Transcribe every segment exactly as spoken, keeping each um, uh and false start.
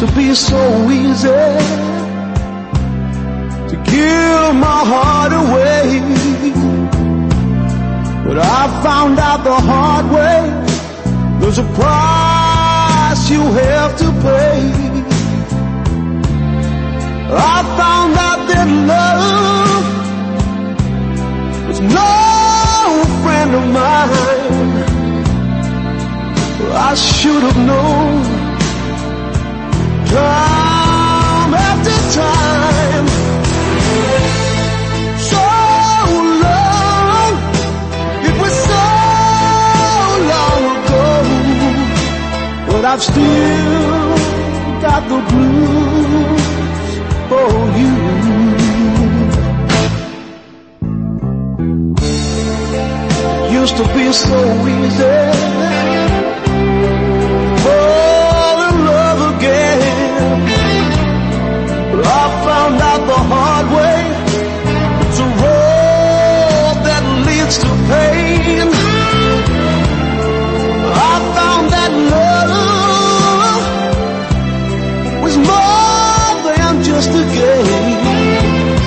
to be so easy to give my heart away, but I found out the hard way, there's a price you have to pay. I found out that love was no friend of mine. I should have known time after time. So long, it was so long ago, but I've still got the blues for you. Used to be so easy, fall in love again, but I found out the hard way, it's a road that leads to pain. I found that love was more than just a game,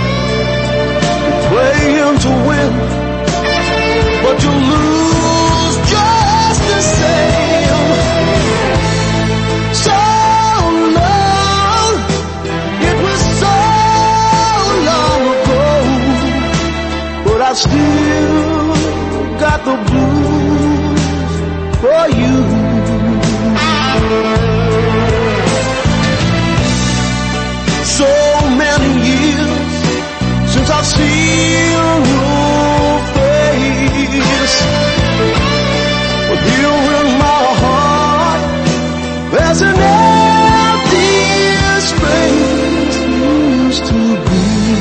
playing to win, but you lose just the same. So long, it was so long ago, but I still got the blues for you. So many years since I've seen your face, but here in my heart there's an empty space used to be.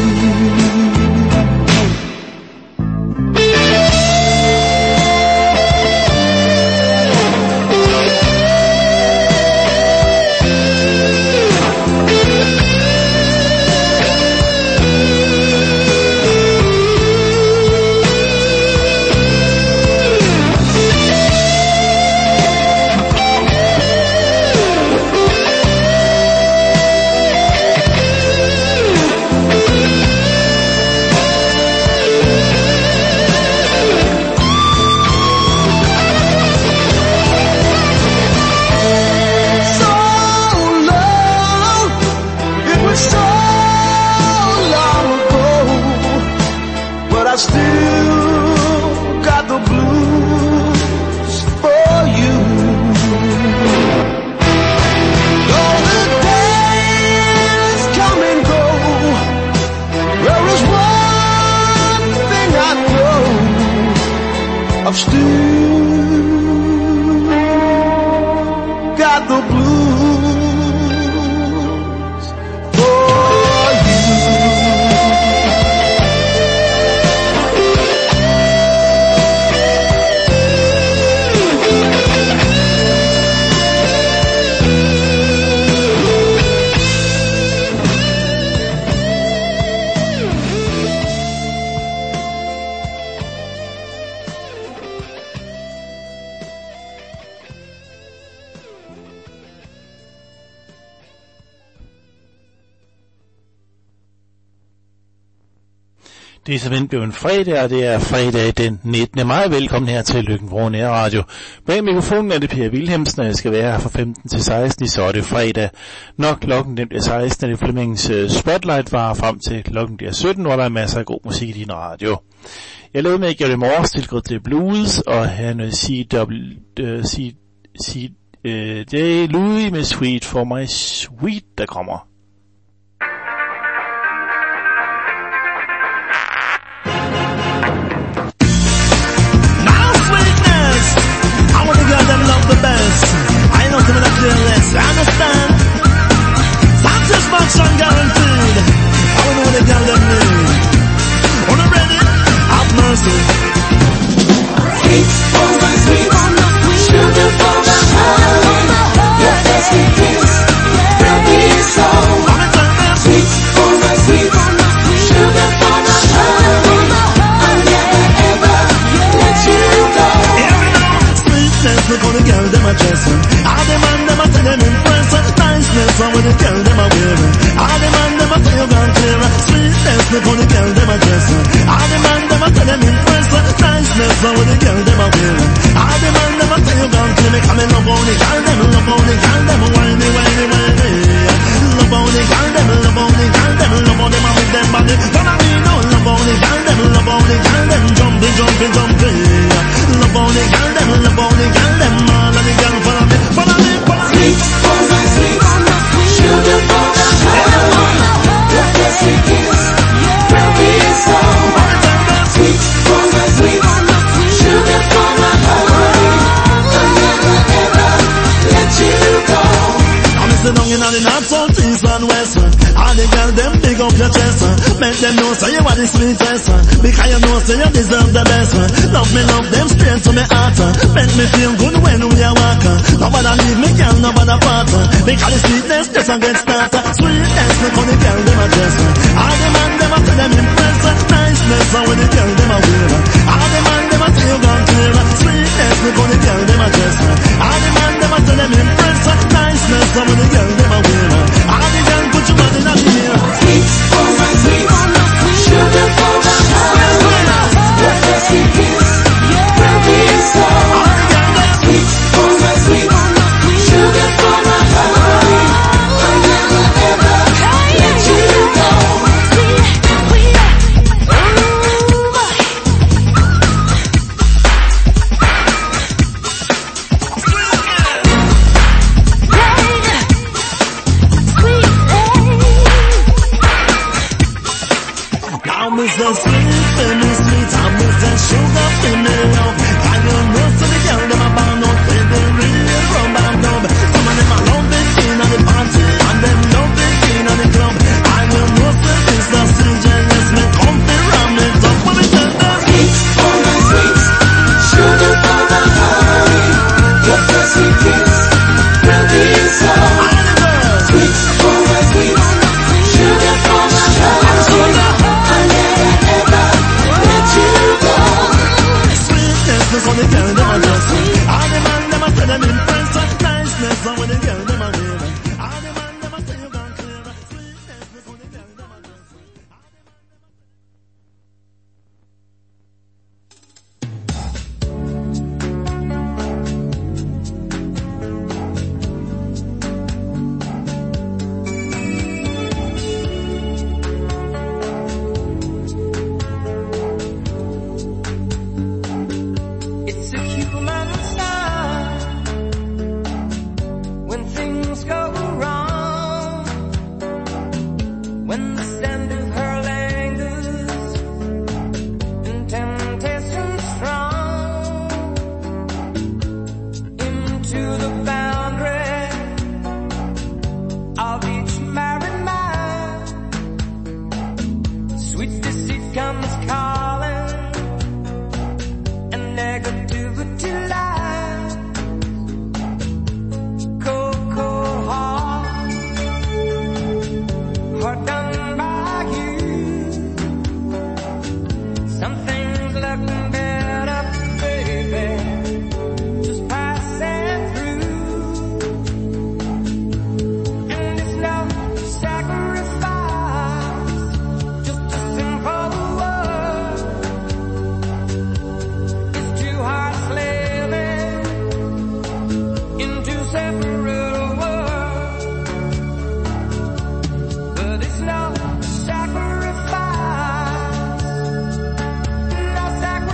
I still got the blues for you. Though the days come and go, there is one thing I know, I've still got the blues for you. Det er simpelthen blevet en fredag, og det er fredag den nittende maj. Velkommen her til Løkken-Vrå Nærradio. Bag mikrofonen er det Per Wilhelmsen, og jeg skal være her fra femten til seksten, så er det fredag. Når klokken den bliver seksten, er det Flemmings Spotlight var frem til klokken bliver sytten, hvor der er masser af god musik i din radio. Jeg lavede med at gøre det morges til Grid Blues, og her er noget C W, C, C, det er Louis med Sweet for My Sweet, der kommer. I want the girl that love the best. I know coming up to the list. I understand. Satisfaction guaranteed. I want to know the girl that need. On the ready, have mercy. Sweet for my sweet, sugar for my heart. Your best kiss will be so. dress. All the man them a tell them impress. Niceness so with the girl them a wear. All the man them a tell you gone kill me. Come and love on the girl them, love on the girl them, whiny, whiny, whiny. Love on the girl them, love on the girl them, love on them and with them body. Follow me now, love on the girl them, love on the girl them, jumping, jumping, jumping. Love on the girl them, love on the girl them, all of the girl follow me, follow me, follow me. Sweet, oh my sweet, sugar for my heart. Your first kiss will be a song. Sweet, oh my sweet, sugar for my heart. I'll never ever let you go. I'm sitting down in the north, south, east and west. All the girls them big up your chest. Make them know say you are the sweetest. Because you know say you deserve the best. Love me, love them straight to me heart. Make me feel good when we are walking. Nobody leave me, girl, nobody part. Because the sweetness just a get started. Sweetness, look how the girl them a dress. All the man them a tell them impress. Niceness, how when the girl them a wear. All the man them a tell you gone clear. Sweetness, look how the girl them a dress. All the man them a tell them impress. Niceness, how when the girl them a wear. All the girl put your man in a mirror. Sweet, oh my sweet, sugar for my heart. Your first kiss will be a song. Sweet, oh my sweet, sugar for my heart. I'll never ever let you go. Now Mister Sweet, baby sweet, I'm Mister Sugar, baby love. I know most of the girl them a bound out with the real rum and dub. Some of them a love the scene of the party, and them love the scene of the club. I know most of this the C J, yes, me comfy ram it up when me tell them. Sweet, oh my sweet, sugar for my heart. Your first kiss will be a song. Sweet, oh my sweet, sugar for my heart. I'll never ever let you go. Sweetness is when the girl them a dress. All the man them a tell them impress. Niceness is when the girl them a wear. All the man them a tell you gone clear. Sweetness is when the girl them a dress. It's a human sign when things go wrong, when the scent of her lingers and temptation strong into the boundary of each married man. Sweet deceit comes calling and negativity lies. Cold, cold heart, heart done by you. Something's looking better, baby, just passing through. And it's no sacrifice, just a simple word. It's two hearts living in two separate worlds, but it's no sacrifice, no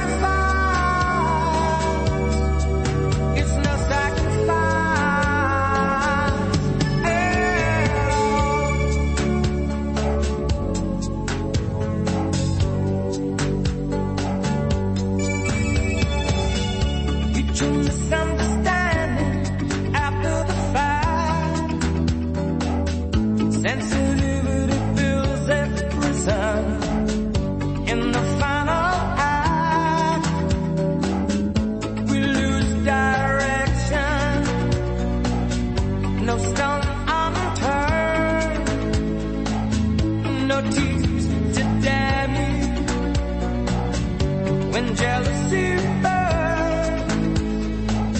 sacrifice, it's no sacrifice at all. Mutual misunderstanding after the fact. Sensitivity fills every prison. In the final act, we lose direction. No stone unturned, no tears to damn you. When jealousy burns,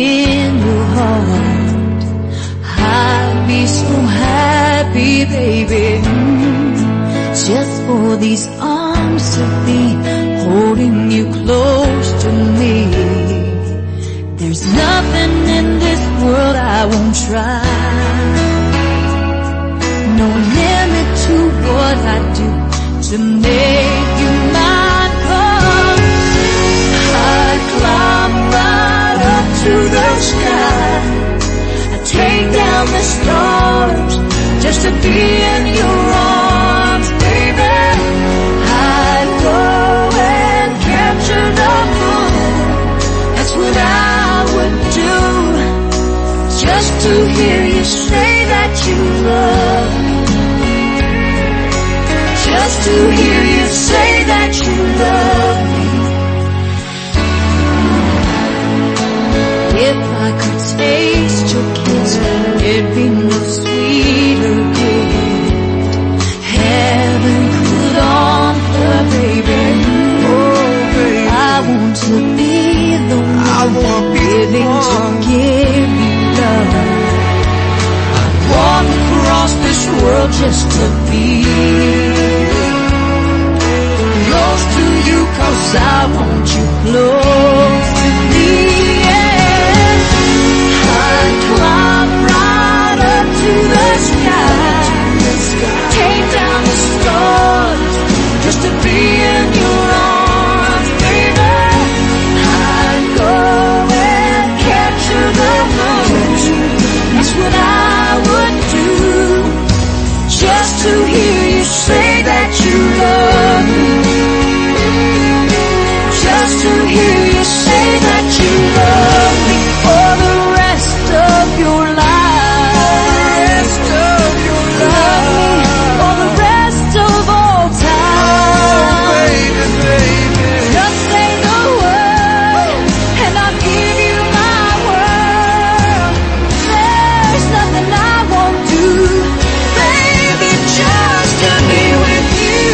in your heart. I'd be so happy, baby, just for these arms to be holding you close to me. There's nothing in this world I won't try. No limit to what I do to make you mine. Come, I'd climb right up to the sky. I'd take down the stars just to be in your arms, baby. I'd go and capture the moon. That's what I would do, just to hear you say that you love me. Just to hear you say that you love me. If I could taste your kiss, it'd be no sweeter gift heaven could offer, baby. Oh, baby, I want to be the one living to give you love. I'd walk across this world just to be close to you, 'cause I want you close to me. Yeah. I'd climb right up to the sky, take down the stars just to be in your arms, baby. I'd go and capture the moon. That's what I would do, just to hear you say that you love me. Just to hear you say that you love me for the rest of your life. Love me for the rest of all time. Oh, baby, baby. Just say the word and I'll give you my world. There's nothing I won't do, baby, just to be with you.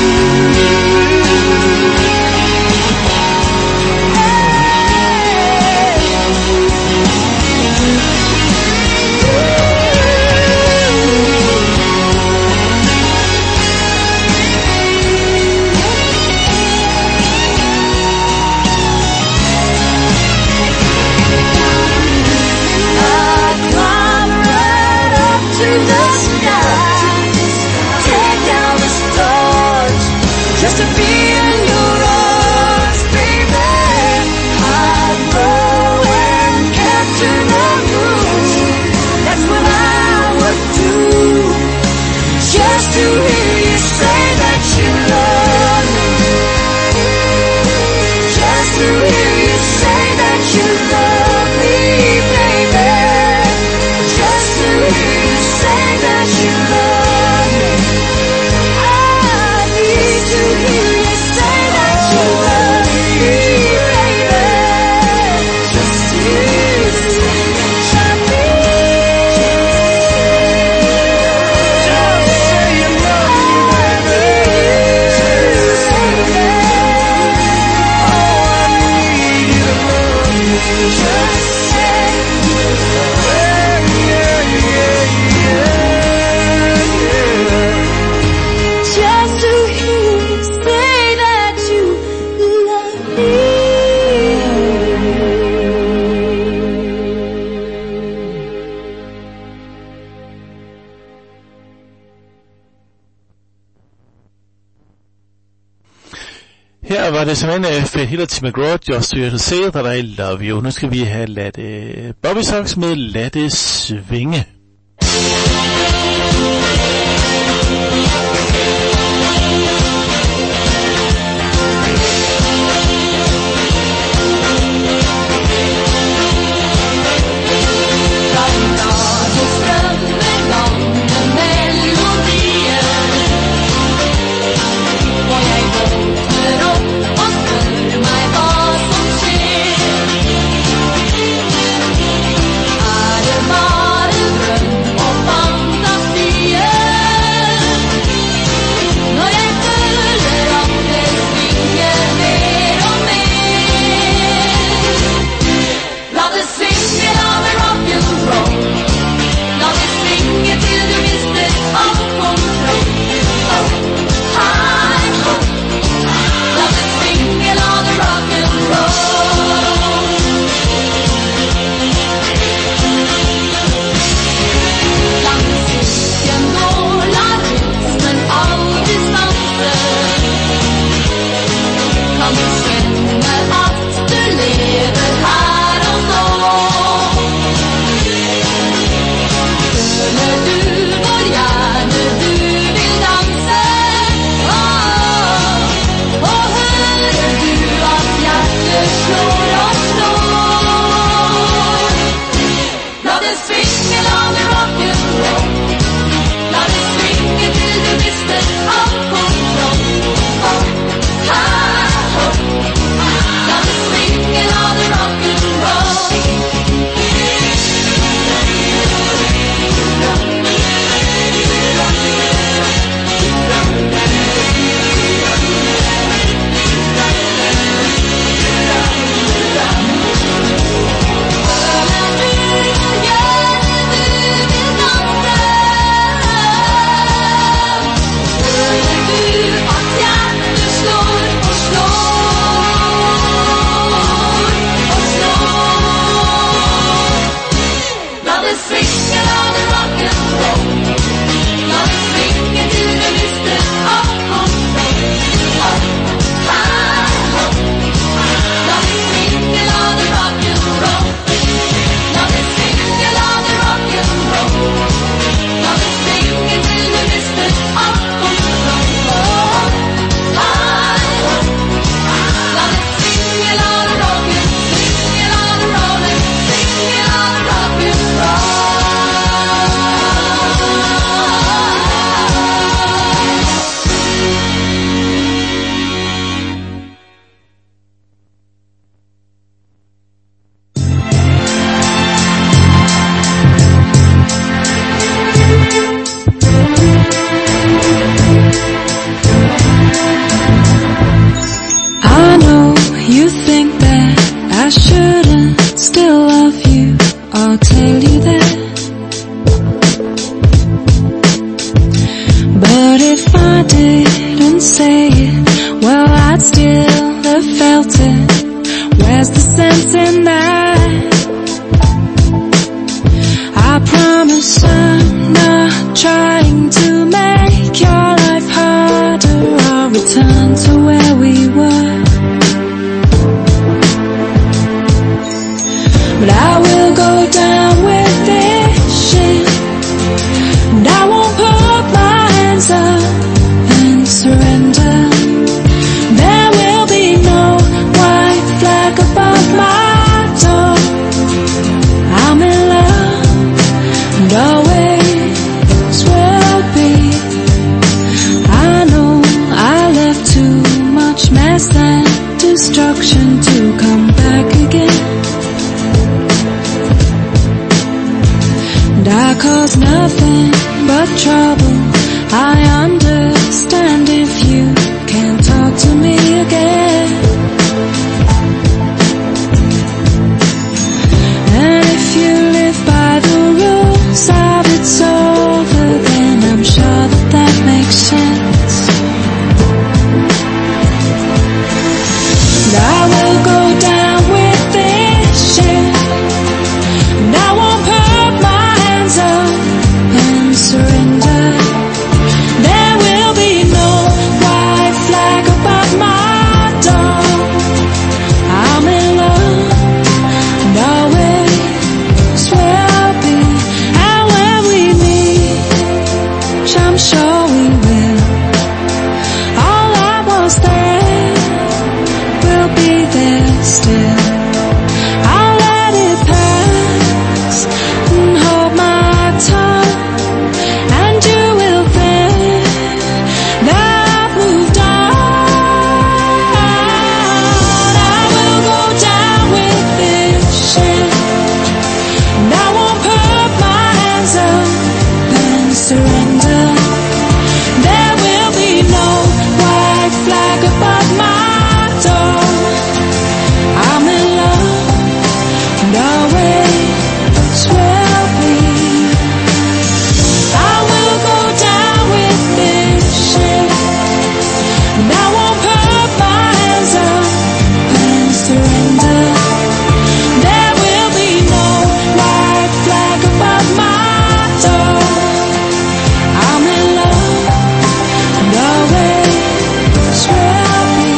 I'd climb right up to the sky, take down the stars just to be in your arms, baby. I'd go and capture the moon. That's what I would do, just to hear you say that you love me. Just to hear you say that you love me, baby. Just to hear you say that you love me. I need to hear you say that you love me, baby. Just to hear you say that you love me. Just say you love me, baby. Just say that. Oh, I need you to love me. Just say, yeah, yeah, yeah, yeah. Just to hear you say that you love me. Her var det simpelthen Fat Hit og Tim McGraw, Just to hear you say that I love you. Nu skal vi have ladt uh, Bobby Sox med Lad det svinge. Är det bara dröm och fantasi? I'll tell you that. But if I didn't say it, well, I'd still have felt it. Where's the sense in that? I promise I'm not trying to make your life harder. I'll return to where we were. But I will go down with this shit, and I won't put my hands up and surrender. There will be no white flag above my door. I'm in love and always will be. I know I left too much mess and destruction to come back again. I cause nothing but trouble. I understand if you can't talk to me again. And if you live by the rules of it's over, then I'm sure that that makes sense. And I will go down with this shit, and I won't put my and surrender. There will be no white flag above my door. I'm in love and always will be. And when we meet, which I'm sure we will, all I was there will be there still. I'll let it pass and hold my tongue, and you will think that I've moved on. I will go down with this shit, and I won't put my hands up and surrender. There will be no white flag above my door. I'm in love and always will be. I will go down with this shit, and I won't put my hands up and surrender. There will be no white flag above my door. I'm in love and always will be.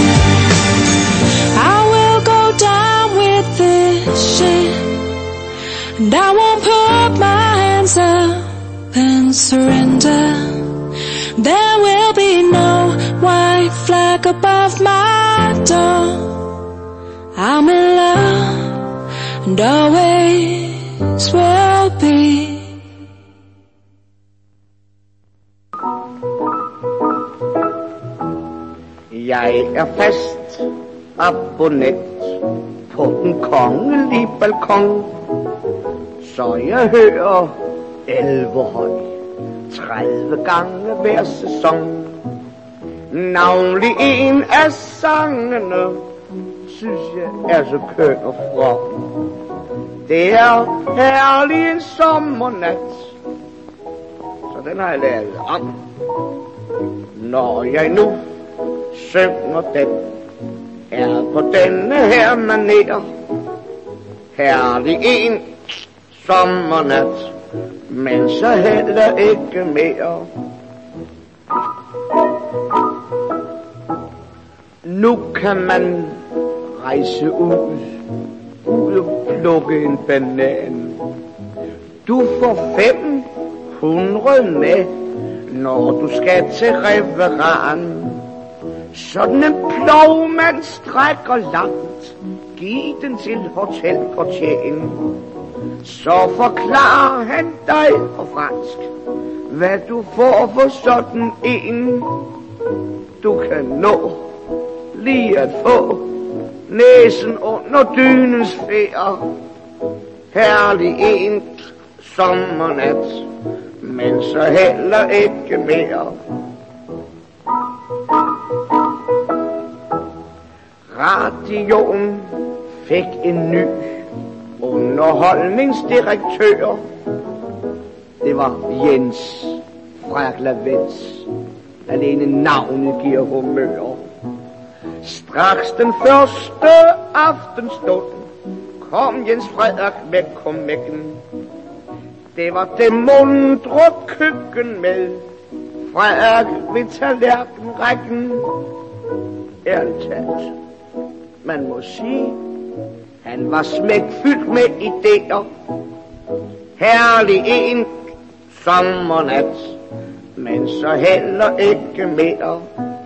I will go down with this shit, and I won't put my hands up and surrender. There will be no white flag above my door. I'm in love and always will be. Jeg er fast abonnet på den kongelige balkon, så jeg hører Elverhøj tredive gange hver sæson. Navnlig en af sangene synes jeg er så køn og from. Det er herlig en sommernat, så den har jeg lavet om. Når jeg nu synger den, er på denne her manér. Herlig en sommernat, men så heller ikke mere. Nu kan man rejse ud, ud og plukke en banan. Du får fem hundrede med, når du skal til referan. Sådan en plov, man strækker langt. Giv den til hotelportieren, så forklarer han dig på fransk, hvad du får for sådan en. Du kan nå lige at få næsen under dynens fjer. Herlig en sommernat, men så heller ikke mere. Radioen fik en ny Underholdningsdirektør, det var Jens fra Glavens. Alene navnet giver humør. Straks den første aftenstund kom Jens Frederik med kommækken. Det var det mundre køkken med Frederik ved tallerkenrækken. Ærligt talt, man må sige, han var smækfyldt med idéer. Herlig en sommernat, men så heller ikke mere.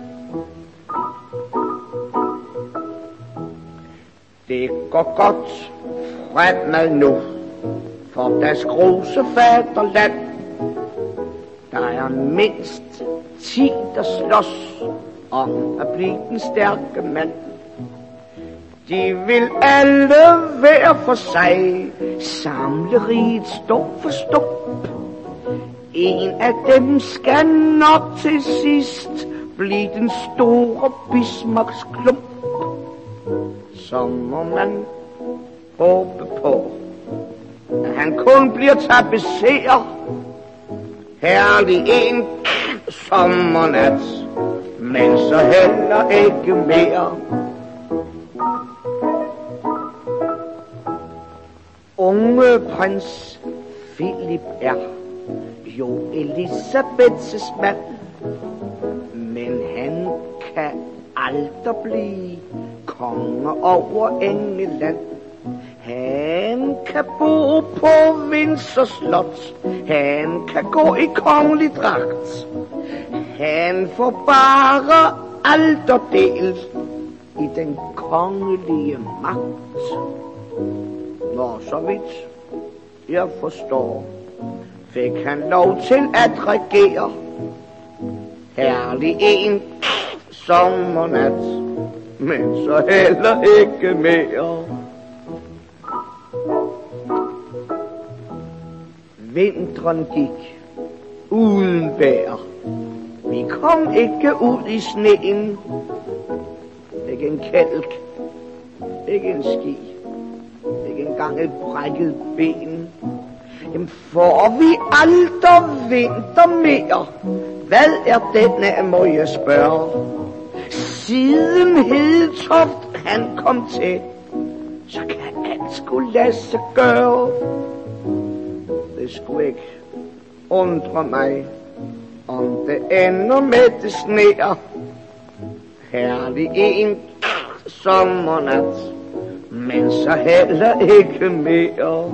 Det går godt fremad nu, for deres gruse faderland. Der er mindst ti, der slås om at blive den stærke mand. De vil alle hver for sig samle riget stop for stop. En af dem skal nok til sidst blive den store Bismarcks klump. Så må man håbe på, at han kun bliver tapetseret. Herlig en sommernat, men så heller ikke mere. Unge prins Philip er jo Elisabeths mand, men han kan aldrig blive konge over England. Han kan bo på Windsor Slot, han kan gå i kongelig dragt. Han får bare alderdel i den kongelige magt. Når så vidt jeg forstår, fik han lov til at regere. Herlig en sommernat, men så heller ikke mere. Vinteren gik uden vejr. Vi kom ikke ud i sneen. Ikke en kælk, ikke en ski, ikke engang et brækket ben. Jamen får vi aldrig vinter mere? Hvad er denne, må jeg spørge? Siden Hedetoft han kom til, så kan alt skulle lade sig gøre. Det skulle ikke undre mig, om det ender med det sneer. Herlig en sommernat, men så heller ikke mere.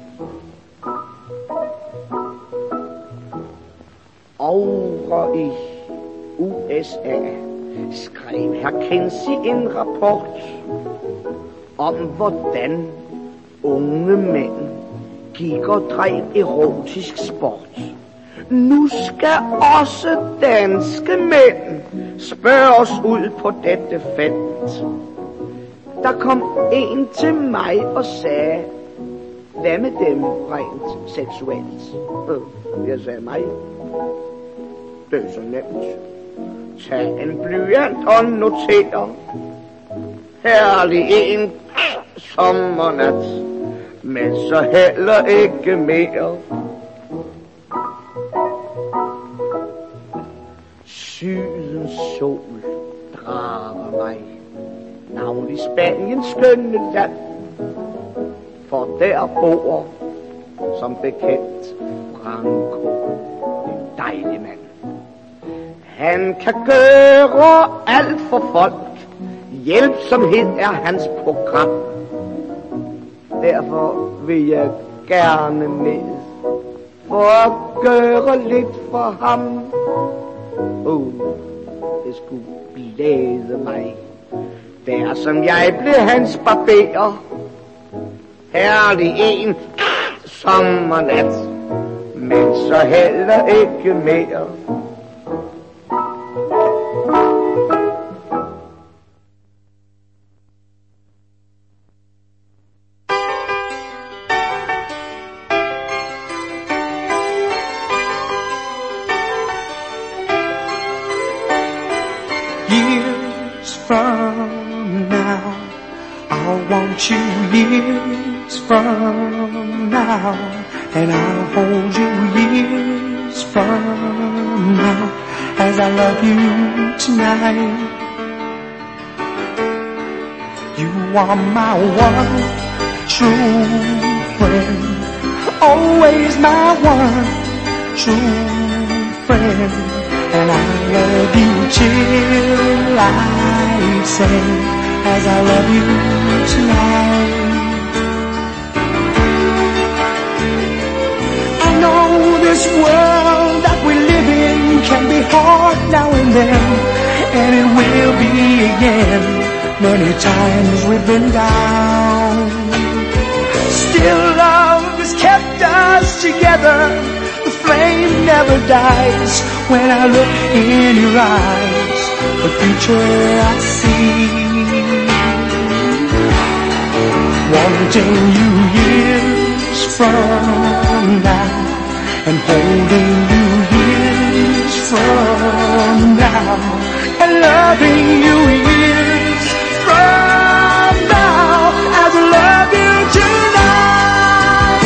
Over i U S A skrev herr Kinsey en rapport om, hvordan unge mænd gik og drev erotisk sport. Nu skal også danske mænd spørges ud på dette felt. Der kom en til mig og sagde, hvad med dem rent seksuelt? Øh, jeg sagde mig. Det er så nemt. Tag en blyant og noter. Herlig en sommernat, men så heller ikke mere. Sydens sol drager mig, navnlig Spaniens skønne land. For der bor, som bekendt, Franco, en dejlig mand. Han kan gøre alt for folk. Hjælpsomhed er hans program. Derfor vil jeg gerne ned for at gøre lidt for ham. Oh, det skulle glæde mig, der som jeg blev hans barber. Herlig en sommernat, men så heller ikke mere. Years from now, I'll want you years from now, and I'll hold you years from now, as I love you tonight. You are my one true friend, always my one true friend, and I love you till I say, as I love you tonight. I know this world that we live in can be hard now and then, and it will be again. Many times we've been down, still love has kept us together. The flame never dies. When I look in your eyes, the future I see. Wanting you years from now, and holding you years from now, and loving you years from now, as I love you tonight.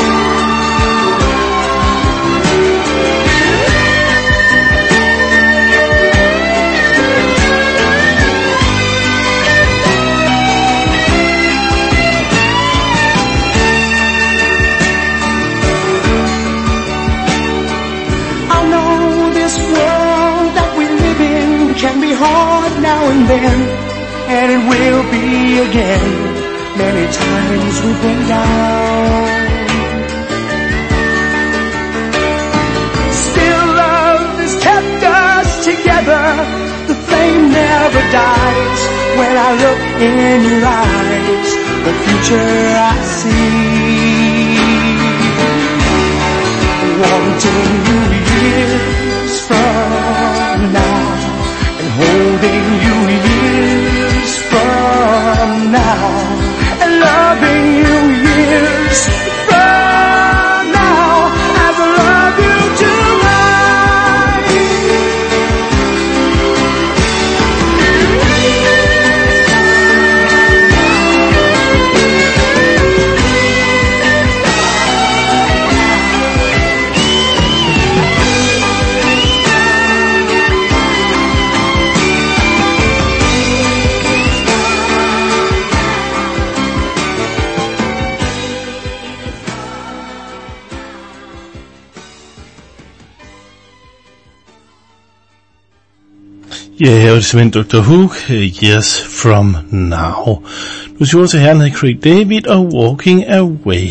I know this world that we live in can be hard now and then, and it will be again. Many times we've been down, still love has kept us together. The flame never dies. When I look in your eyes, the future I see. Wanting you years from now, and holding you years from now, and loving you years from now, as I love you Ja, her var det simpelthen doktor Hook, Years From Now. Nu siger til herren hed Craig David og Walking Away.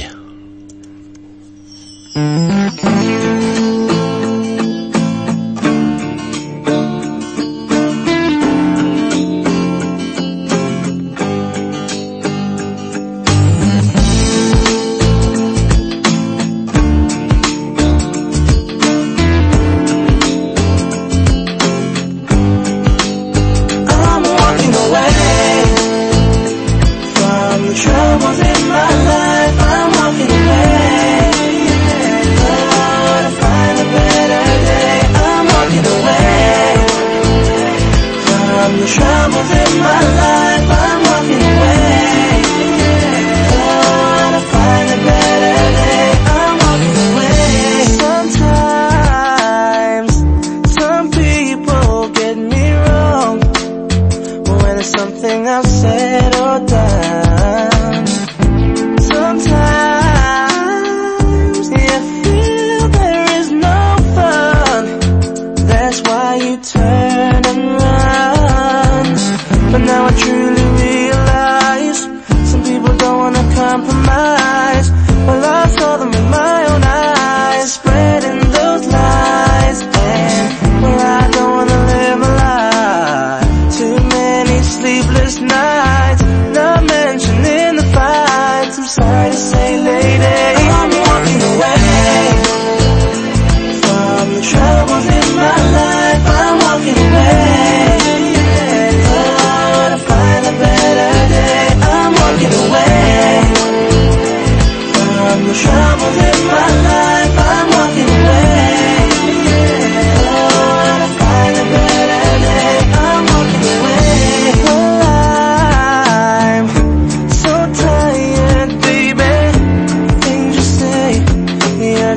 Troubles in my life, I'm walking away.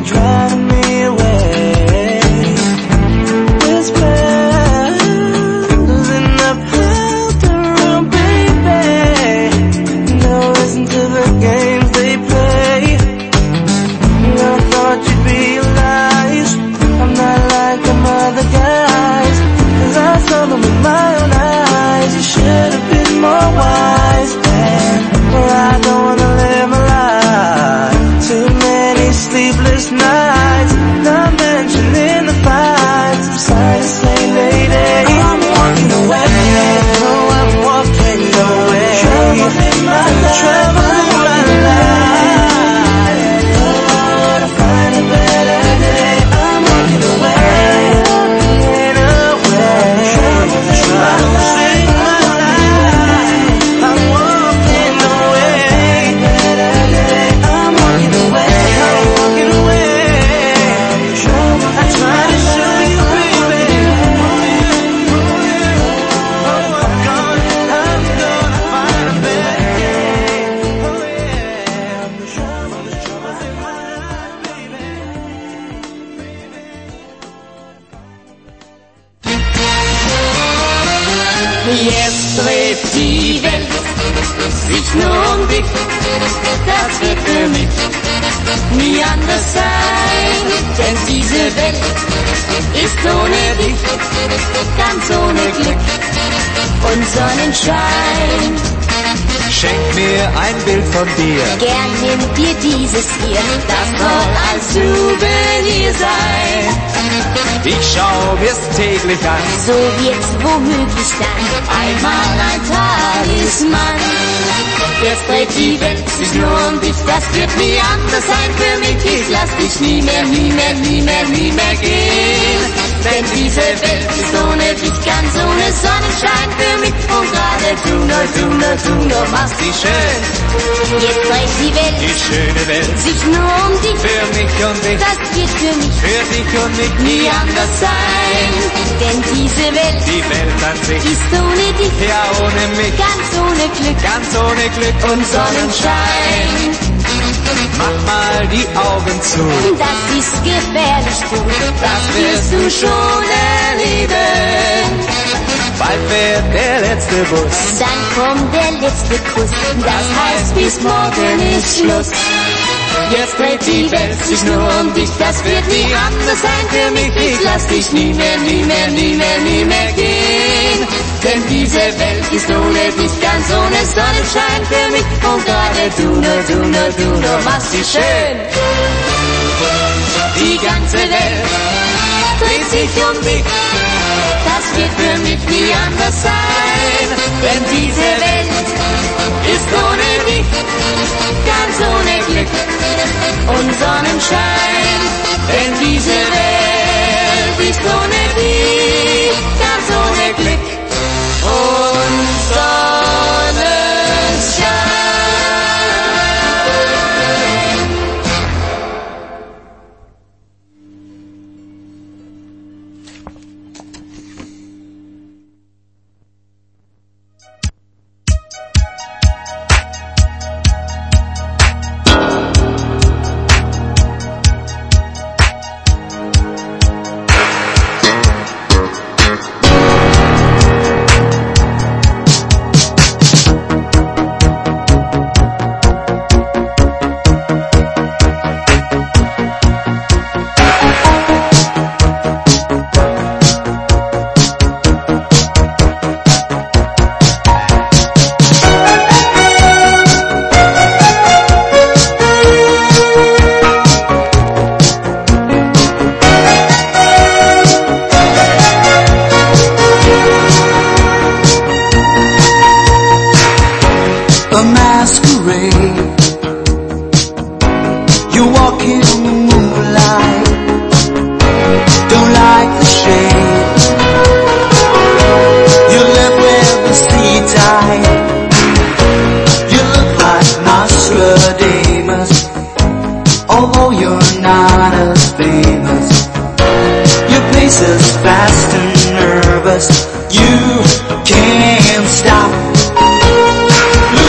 driving me away. Whispers in the bathroom, baby. No, listen to the games they play. I thought you'd realize I'm not like them other guys, 'cause I saw them with my own eyes. You should have been more wise, man. Well, I don't wanna live my life. Too many sleepless nights, not mentioning the fights. I'm sorry to say, lady, I'm walking away. Oh, I'm walking away. Trouble in my life, trouble in my life. Oh, to find a better day. I'm walking away, walking away. Trouble in my life, I'm walking away. I'm walking away, I'm walking away. I try to show you, baby. Oh, I'm gonna, I'm gonna find a better day. Oh yeah, the trouble, the trouble's in my life, baby. Jetzt dreht die Welt sich nur um dich, das wird für mich nie anders sein, denn diese Welt ist ohne dich ganz ohne Glück und Sonnenschein. Schenk mir ein Bild von dir. Gern nimm dir dieses hier, das soll als Souvenir sein. Ich schau mir's täglich an. So wird's womöglich dann einmal ein Talisman. Jetzt dreht die Welt sich nur um dich, das wird nie anders sein für mich. Ich lass dich nie mehr, nie mehr, nie mehr, nie mehr gehen. Denn diese Welt ist ohne dich ganz ohne Sonnenschein für mich. Und gerade du nur, du nur, du nur machst dich schön. Jetzt dreht die Welt, Die schöne Welt sich nur um dich. für mich und dich, Das wird für mich für dich und mich nie anders sein. Denn diese Welt Die Welt an sich, ist ohne dich ja ohne mich, ganz ohne Glück ganz ohne Glück und Sonnenschein. Mach mal die Augen zu, Das ist gefährlich, du, das wirst du schon erleben. bald wird der letzte Bus. Dann kommt der letzte Kuss, das heißt bis morgen ist Schluss. Jetzt dreht die Welt sich nur um dich, das wird nie anders sein für mich. Ich lass dich nie mehr, nie mehr, nie mehr, nie mehr gehen. Denn diese Welt ist ohne dich ganz ohne Sonnenschein für mich. Und gerade du nur, du nur, du nur machst dich schön. Die ganze Welt dreht sich um dich, das wird für mich nie anders sein. Denn diese Welt ist ohne dich ganz ohne Glück und Sonnenschein. Denn diese Welt ist ohne dich ganz ohne Glück und Sonnenschein.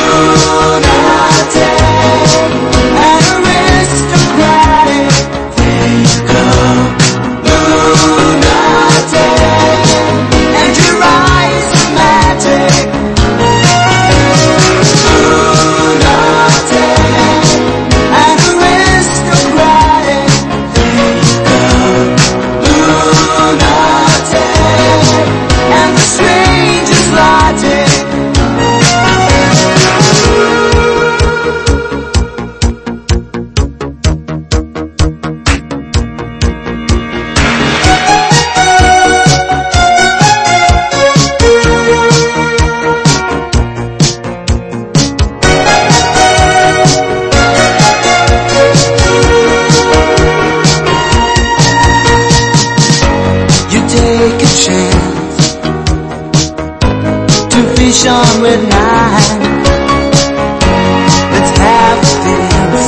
Lunatic, an aristocratic station with nine. Let's have a dance.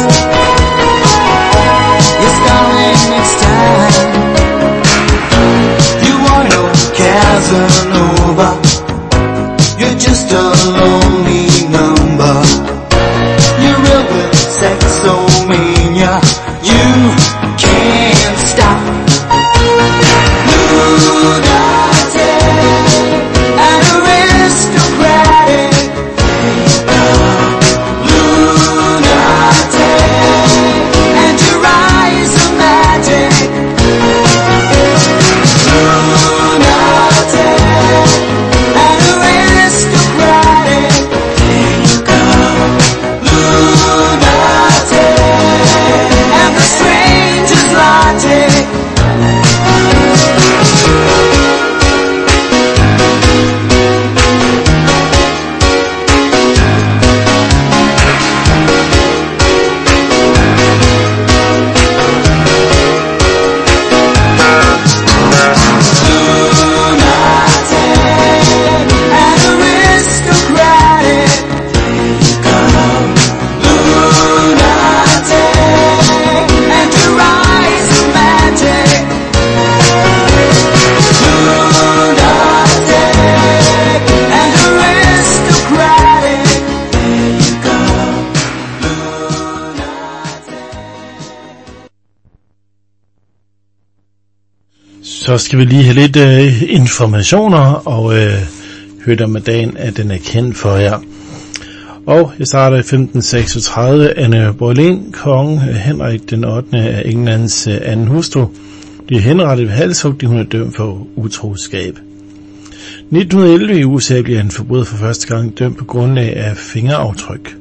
It's coming next time. You are no Casanova. You're just a lonely number. You're real with sexomania. You can't stop. Så skal vi lige have lidt øh, informationer og øh, høre med dagen, at den er kendt for jer. Og jeg starter i femten seksogtredive. Anne Boleyn, kong Henrik den ottende af Englands øh, anden hustru, bliver henrettet ved halshug, hun er dømt for utroskab. nitten elleve i U S A bliver en forbryder for første gang dømt på grundlag af fingeraftryk.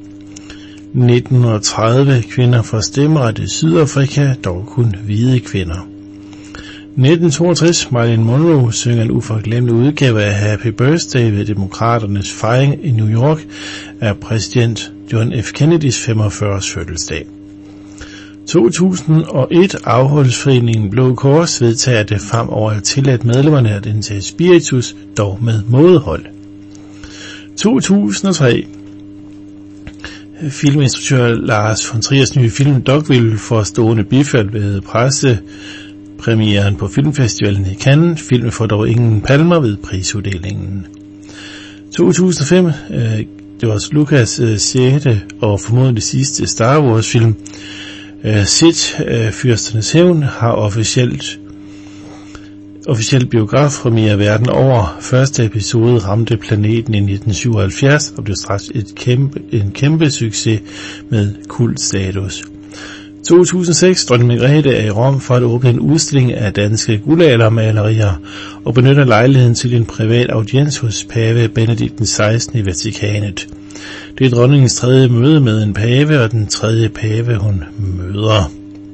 nitten tredive kvinder får stemmeret i Sydafrika, dog kun hvide kvinder. nitten toogtres Marilyn Monroe synger en uforglemmelig udgave af Happy Birthday ved demokraternes fejring i New York af præsident John F. Kennedys femogfyrre-års fødselsdag. to tusind og et afholdes foreningen Blå Kors vedtager, at det fremover er tilladt medlemmerne at indtage spiritus, dog med mådehold. to tusind og tre filminstruktør Lars von Triers nye film Dogville får stående bifald ved presse premieren på filmfestivalen i Cannes. Filmen får dog ingen palmer ved prisuddelingen. to tusind og fem, øh, det var Lucas øh, sjette og formodentlig sidste Star Wars film. Øh, Sith, øh, Fyrsternes Hævn, har officielt officielt biografpremiere verden over. Første episode ramte planeten i nitten syvoghalvfjerds og blev straks et kæmpe, en kæmpe succes med kultstatus. to tusind og seks Dronning Margrethe er i Rom for at åbne en udstilling af danske guldaldermalerier og benytter lejligheden til en privat audiens hos pave Benedikt den sekstende i Vatikanet. Det er dronningens tredje møde med en pave og den tredje pave hun møder.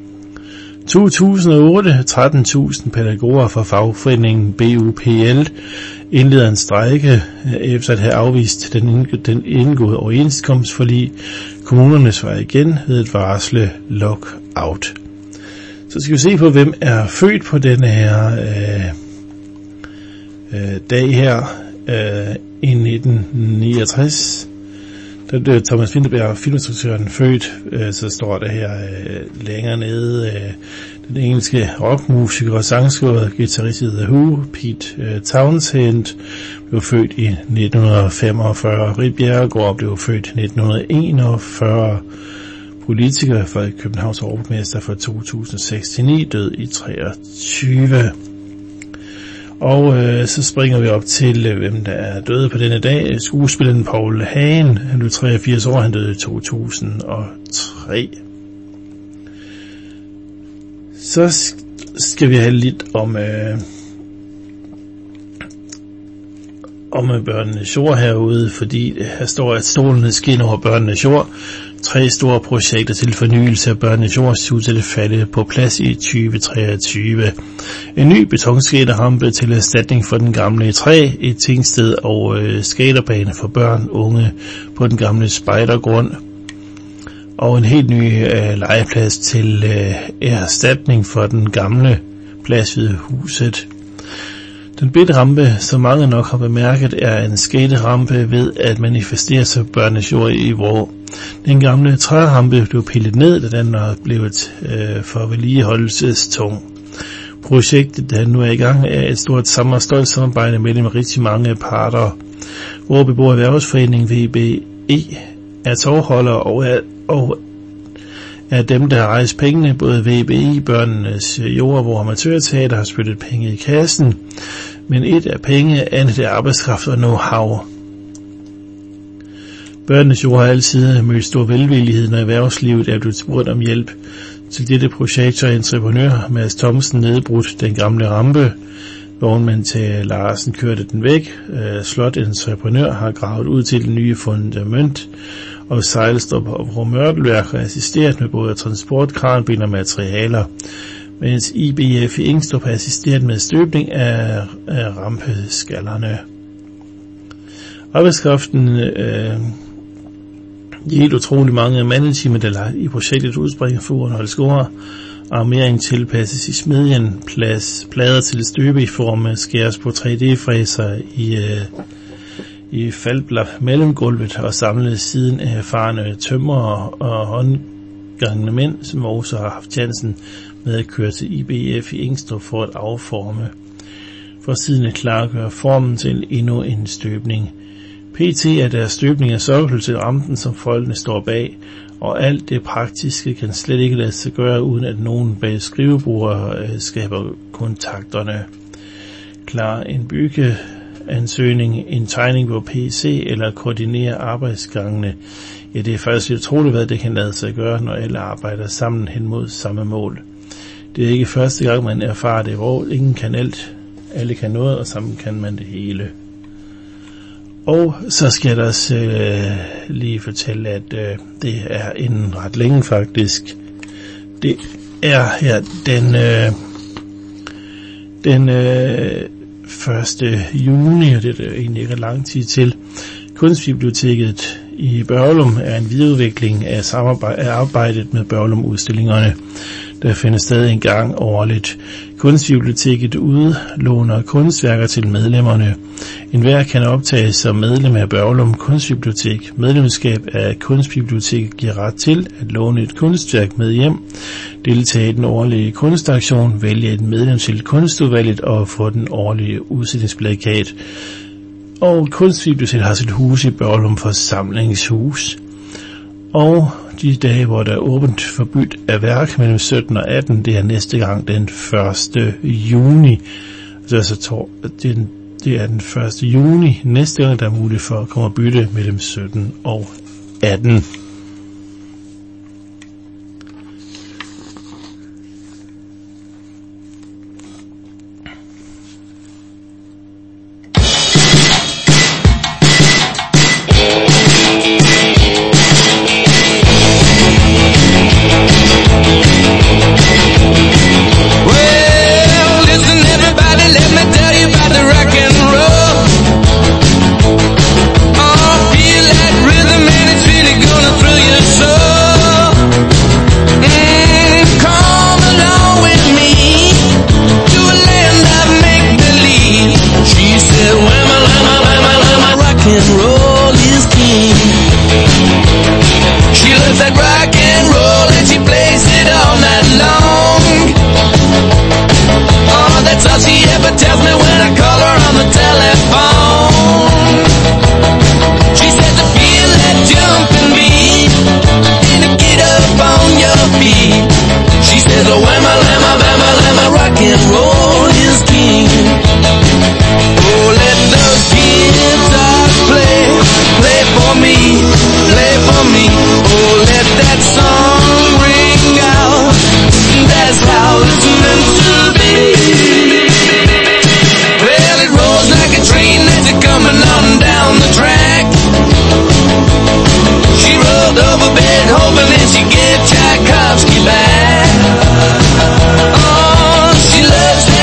to tusind og otte tretten tusind pædagoger fra fagforeningen B U P L indleder en strejke efter at have afvist den, den indgåede overenskomstforlig. Kommunerne svarer igen ved at varsle lockout. Så skal vi se på, hvem er født på denne her øh, øh, dag her øh, i nitten niogtres. Der blev Thomas Vinterberg, filminstruktøren, født. Øh, så står der her øh, længere nede øh, den engelske rockmusiker og sangskriver, guitarist i The Who, Pete øh, Townshend, blev født i nitten femogfyrre. Ritt Bjerregaard blev født i nitten enogfyrre. Politiker for Københavns overborgmester fra to tusind og seks til ni, død i treogtyve. Og øh, så springer vi op til, øh, hvem der er døde på denne dag. Skuespilleren Paul Hagen, han blev treogfirs år, han døde i to tusind og tre. Så skal vi have lidt om øh, om Børnenes Jord herude, fordi her står, at stolene skinner over Børnenes Jord. Tre store projekter til fornyelse af Børnenes Jord ser ud til at falde på plads i tyve treogtyve. En ny betonskaterrampe til erstatning for den gamle træ, et tingsted og øh, skaterbane for børn og unge på den gamle spejdergrund. Og en helt ny øh, legeplads til øh, erstatning for den gamle plads ved huset. Den bit-rampe, som mange nok har bemærket, er en skaterampe ved at manifestere sig børnenes jord i Vrå. Den gamle trærampe blev pillet ned, da den er blevet øh, for vedligeholdelsestung. Projektet, der nu er i gang, er et stort samarbejde samarbejde mellem rigtig mange parter. Vrå Beboer Erhvervsforening V B E er tovholder og er, og er dem, der har rejst pengene. Både V B E, Børnenes Jord, hvor amatørteater har spyttet penge i kassen, men et er penge, andet er arbejdskraft og know-how. Børnenes Jord har altid mødt stor velvillighed, når erhvervslivet er blevet spurgt om hjælp. Til dette projekt har entreprenør Mads Thomsen nedbrudt den gamle rampe. Vognmand til Larsen kørte den væk. Slot entreprenør har gravet ud til det nye fundament, og Sejlstrup og Vrå Mørtelværk har assisteret med både transport, kranbiler og materialer, mens I B F i Ingstrup har assisteret med støbning af, af rampeskallerne. Arbejdskraften øh, de helt utrolig mange mandetimer, der i projektet udspringer for Urenholdsgård. Armering tilpasses i smedjen, plads, plader til støbe i form af skæres på tre D-fræser i, øh, i faldblad mellemgulvet og samlet siden af erfarne tømrere og håndgangne mænd, som også har haft chancen med at køre til I B F i Ingstrup for at afforme. For siden at klargøre formen til endnu en støbning. P T er der støbning af sokkel til rampen, som folkene står bag, og alt det praktiske kan slet ikke lade sig gøre, uden at nogen bag skrivebordet øh, skaber kontakterne. Klar en byggeansøgning, en tegning på P C eller koordinere arbejdsgangene. Ja, det er faktisk utroligt, hvad det kan lade sig gøre, når alle arbejder sammen hen mod samme mål. Det er ikke første gang, man erfarer det, hvor ingen kan alt, alle kan noget, og sammen kan man det hele. Og så skal jeg også øh, lige fortælle, at øh, det er en ret længe faktisk. Det er her den, øh, den øh, første juni, og det er egentlig ikke lang tid til. Kunstbiblioteket i Børglum er en videreudvikling af, samarbejde, af arbejdet med Børglum-udstillingerne, der finder stadig en gang årligt. Kunstbiblioteket udlåner kunstværker til medlemmerne. Enhver kan optages som medlem af Børglum Kunstbibliotek. Medlemskab af Kunstbiblioteket giver ret til at låne et kunstværk med hjem, deltage i den årlige kunstaktion, vælge et medlem til kunstudvalget og få den årlige udstillingsplakat. Og Kunstbiblioteket har sit hus i Børglum Forsamlingshus. Og de dage, hvor der er åbent for byt af værk mellem sytten og atten, det er næste gang den første juni. Altså, det, det er den første juni næste gang, der er muligt for at komme og bytte mellem sytten og atten. Tchaikovsky back. Oh, she loves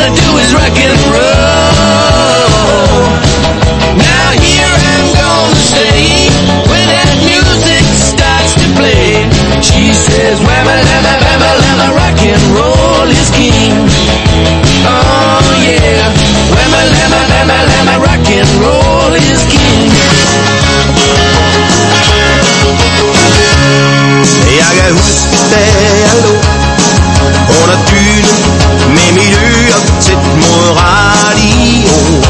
do is rock and roll. Now here I'm gonna stay when that music starts to play. She says, whamma lamma whamma lamma, rock and roll is king. Oh yeah, whamma lamma whamma lamma, rock and roll is king. Jeg kan huske, da jeg lå under dynen med mit øre tæt mod radioen.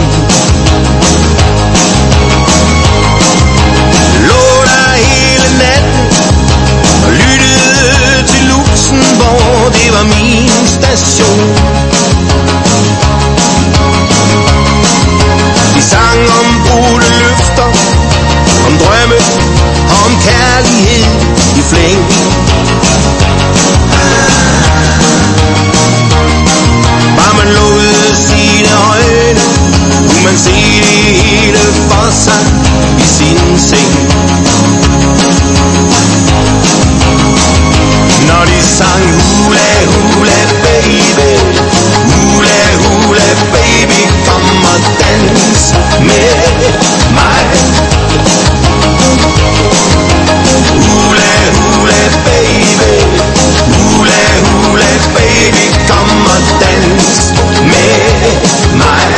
Lå der hele natten og lyttede til Luxembourg, det var min station. De sang om brudte løfter, om drømme, om kærlighed i flæng. Bare man lukkede sine øjne, kunne man se det hele for sig i sin seng. Når de sang hula hula baby, hula hula baby, kom og dans med mig. Hula hula baby, hula hula baby, kom og dans med mig.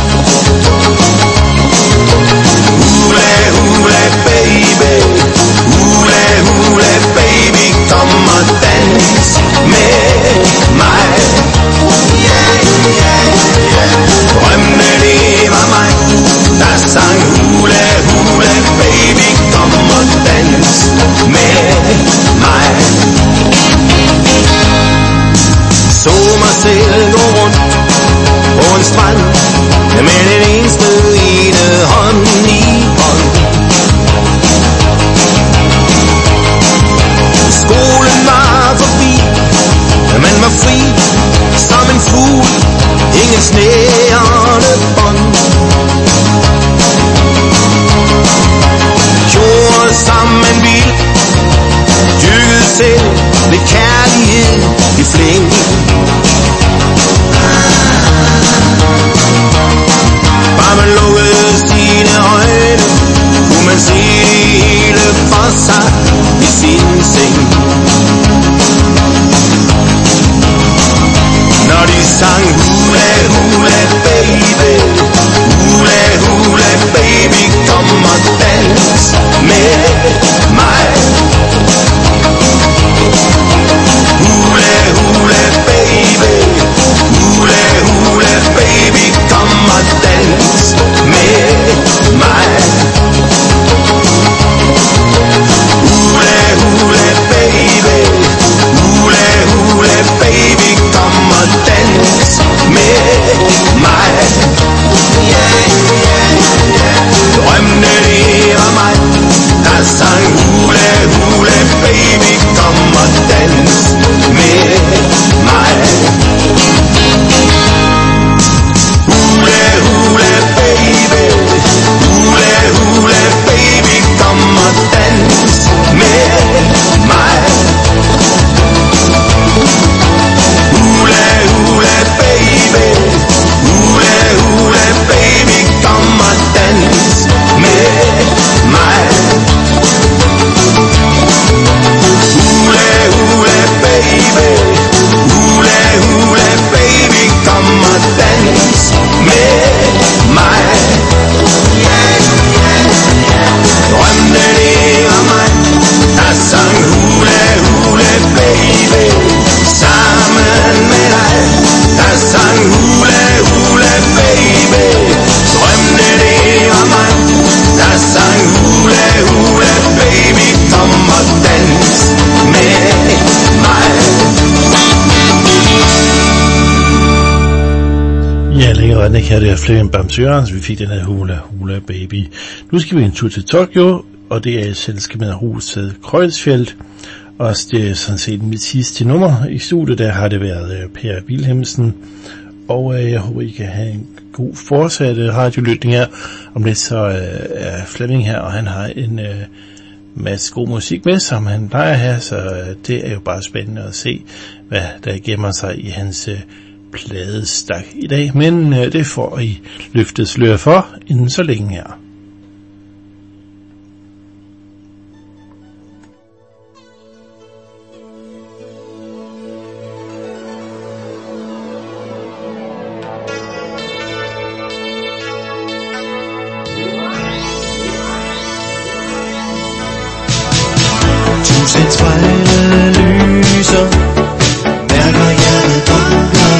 Hula hula baby, hula hula baby, kom og dans med mig. Drømmene det var mig, der sang hula hula baby, kom og dans med mig. Så mig selv gå rundt på en strand med den eneste ene hånd i hånd. Skolen var forbi, man var fri som en fugl, ingen snærende bånd. Gjorde som man ville, dyrkede selv med kærlighed i flæng. Bare man lukkede sine øjne, kunne man se det hele for sig i sin seng. Når de sang hula hula baby, hula hula baby, kom og dans med mig. Hula hula baby, hula hula baby, kom og dans med mig. Hula hula baby, hula hula baby, kom og dans med mig. Drømmene det var mig, der sang hula hula baby, kom og dans med mig. Hula hula baby, hula hula baby, kom og dans med mig. Hula hula baby, hula hula baby, kom og dans med mig. Hula hula baby, hula hula baby, kom og dans med mig. Drømmene det var mig, der sang hula hula baby, sammen med dig, der sang hula hula baby. Drømmene det var mig, der sang hula hula baby, kom og dans med mig. Ja, længere end ikke her, det er Flemming Bams Jørgens, vi fik den her hula hula baby. Nu skal vi en tur til Tokyo, og det er et selskab med hovedstad Kreuzfeld. Og det er sådan set mit sidste nummer i studiet, der har det været Per Wilhelmsen. Og øh, jeg håber, I kan have en god fortsat radiolytning her. Om lidt så øh, er Flemming her, og han har en øh, masse god musik med, som han plejer her. Så øh, det er jo bare spændende at se, hvad der gemmer sig i hans øh, pladestak i dag, men øh, det får I løftet slør for inden så længe her. Tusind spejle lyser, mærker hjertet bunker.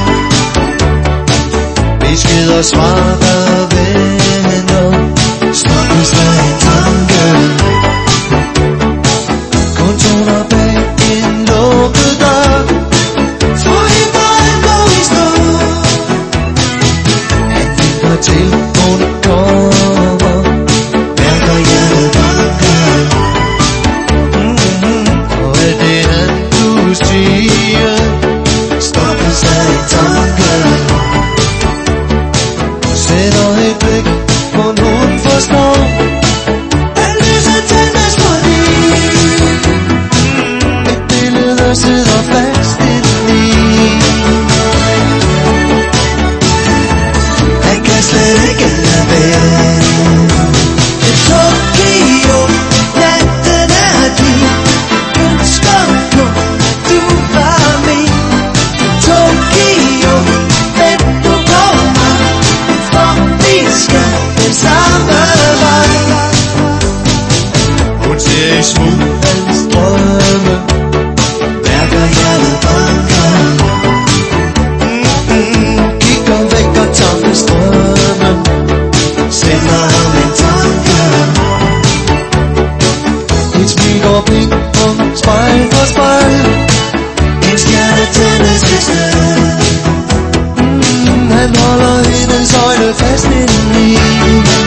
Beskeder svar, der venter, stoppes der en tanke. Kun toner bag en lukket dør, tror I bare går i stå. Han vinker til, hun kommer, mærker hjertet bunker. Siger, stoppes af en tanke. Sætter et blik på en hun forstår, at lyset tændes på lige. Et billede sidder fast indeni. Han kan slet ikke lade være. Et Tokyo, natten er din. Ønsker på du var min Tokyo, men du kommer, for vi skal den samme vej. Hun ser i smug hans drømme, mærker hjertet banker. Mm-mm, kigger væk og tager strømmen, sender ham en tanke. Et smil går blind på spejl for spejl. En stjerne tændes et sted. mm, Han holder hendes øjne fast indeni.